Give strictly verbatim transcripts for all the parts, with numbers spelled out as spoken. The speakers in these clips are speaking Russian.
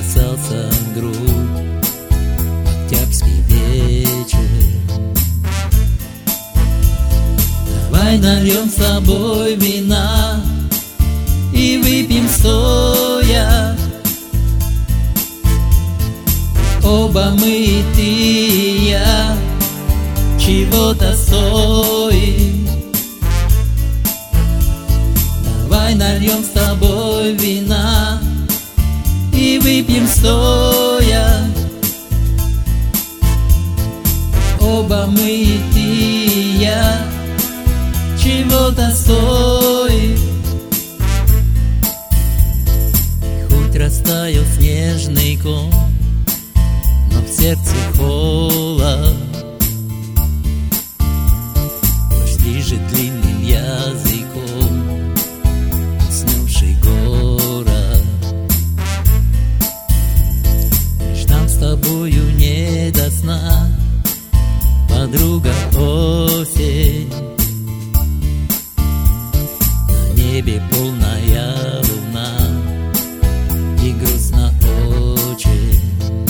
касался грудь октябрьский вечер. Давай нальем с собой вина и выпьем стоя. Оба мы, и ты и я, чего-то стоим. Давай нальем с тобой вина и выпьем стоя. Оба мы, и ты и я, чего-то стоим. Хоть растаял снежный ком, но в сердце холод. Дождь лижет длинным языком уснувший город. Лишь нам с тобою не до сна, подруга осень. На небе полная луна и грустно очень.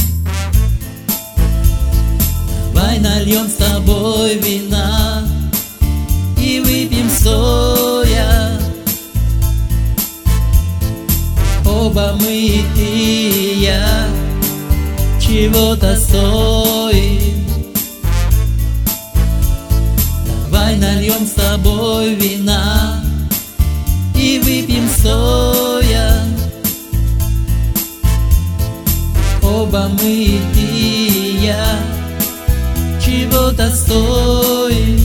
Давай нальем с тобой вина и выпьем стоя. Оба мы, и ты и я, чего-то стоим. Давай нальем с тобой вина и выпьем стоя. Оба мы, и ты и я, чего-то стоим.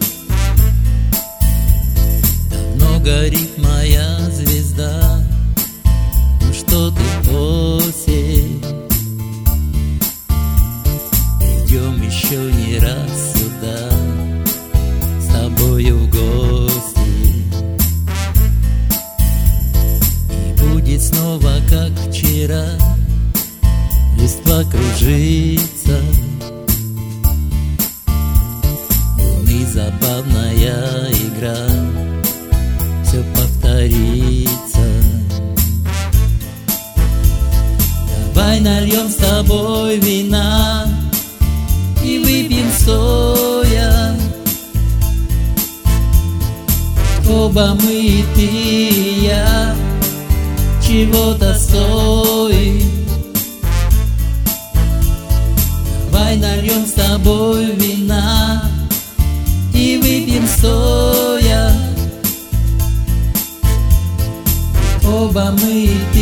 Давно горит моя звезда, ну что ты, осень? Идем еще не раз сюда с тобою в гости, и будет снова как вчера, листва кружится, луны забавная игра, все повторится. Давай нальем с тобой вина и выпьем стоя. Оба мы, и ты и я, чего-то стоим. Давай нальем с тобой вина и выпьем стоя. Оба мы, и